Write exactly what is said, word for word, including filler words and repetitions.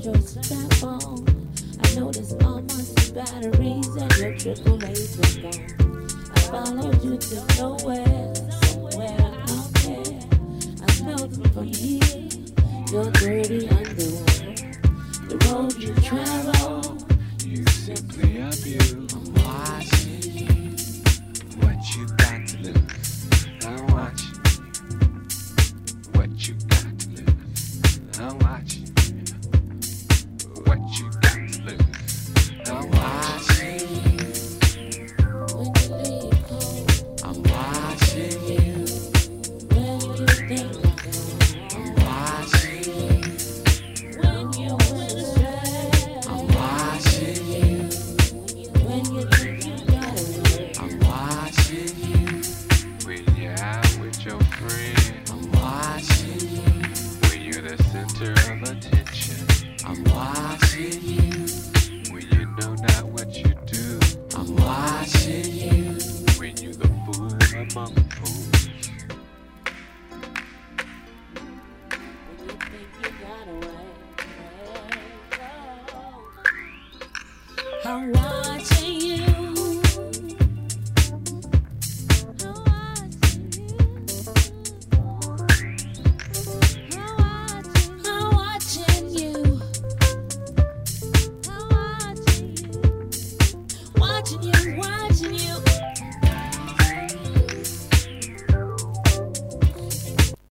your strap on. I noticed almost the batteries and your triple A's were gone. I followed you to nowhere, somewhere out there. I smelled them from here, your dirty underwear. The road you travel, you simply abuse. I'm watching you. What you got to lose? I'm watching what you got to lose. I'm watching what you got to lose. I'm watching you. When you leave home, I'm watching you. when you think I'm watching you. when you went astray, I'm watching you. when you think you got away. I'm watching you. When you're out with your friends, I'm watching you. When you're the center of attention, I'm watching you. When you know not what you do, I'm watching you. When you're the fool among fools,